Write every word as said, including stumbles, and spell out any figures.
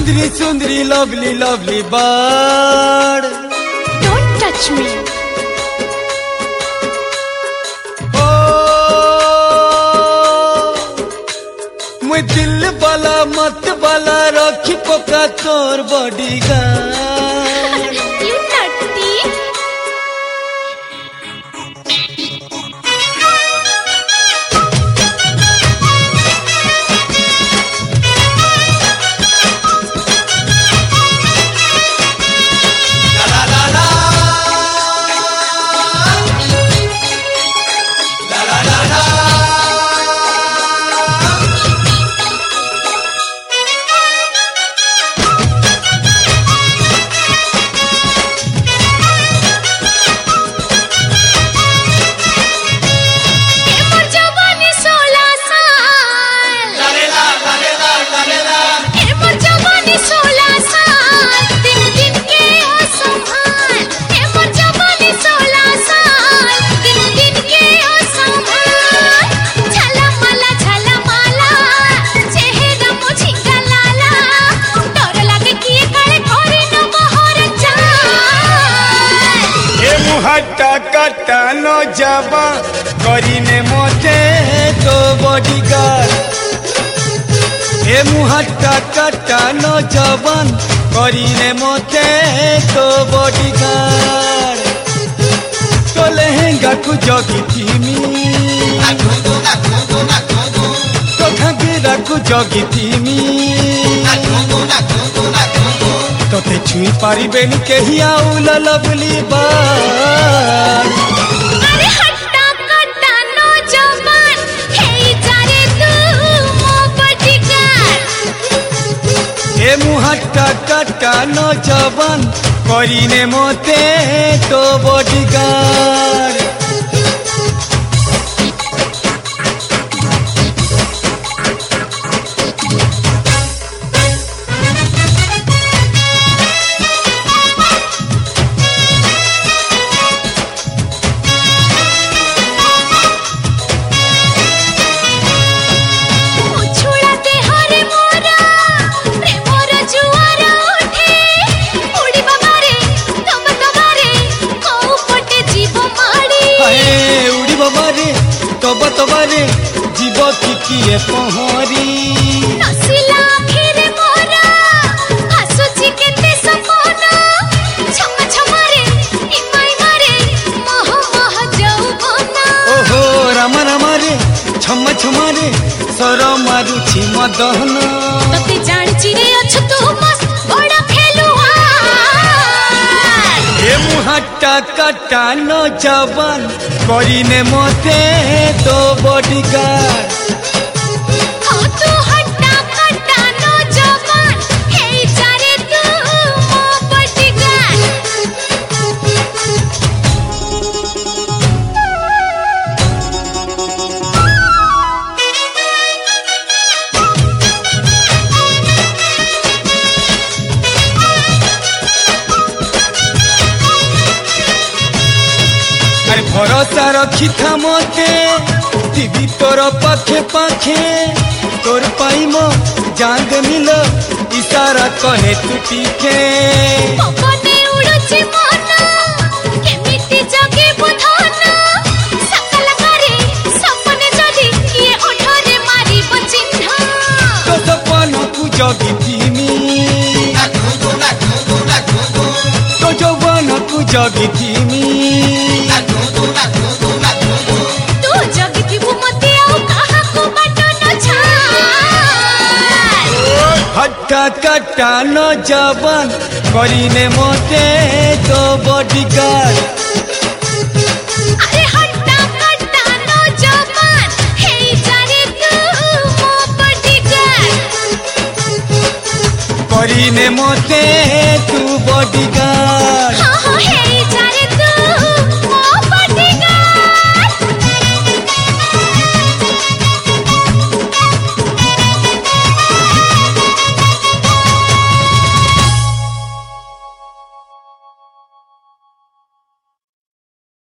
सुंदरी सुंदरी lovely lovely bird. Don't touch me. Oh, मुझ दिल वाला मत वाला रखी पका तोर bodyguard. You naughty. हट्टा कट्टा नो जाबा करीने मोते तो बॉडीगार्ड. ए मुहट्टा कट्टा नो जवान करीने मोते तो बॉडीगार्ड. तो लहंगा को जगी थीमी तो घाघरा को जगी थीमी तोते छुई पारिबेनी केही आउल लवली bird. अरे हट्टा कट्टा नो जवान हेई जारे तू मो bodyguard. ए मुहट्टा कट्टा नो जवान करीने मोते तो बॉडीगार्ड. तब तबारे जीव किए पहरी नसिला फिरे मोरा हसुची केते सपना छमा छमारे इमाई मारे मह मह जौबना. ओहो राम राम रे छम छमारे सर मारुछि मदन. तते जानछि रे अछ तू मस्त बड़ा खेलुआर. ए मुहट्टा कट्टा नो जवान करीने मोते तो बॉडीगार्ड. हाँ तू हट्टा कट्टा नो जवान हेई जारे तू मो bodyguard. अरे भरोसा रखी था मोते टीवी तोर पाखे पाखे तोर पाई मो जांग मिल इशारा कहे तू टीके. पवने उड़ुछि मना केमिति जगे बुधना सकल करे सपने जदी किए ओठरे मारी बचिन्हा. तो सपन को जगी थीमी तो जवान को जगी थीमी तू जगी थिबु मते आउ कहा को बाटो न छाड़. हट्टा कट्टा नो जवान करीने मोते तो बॉडीगार्ड.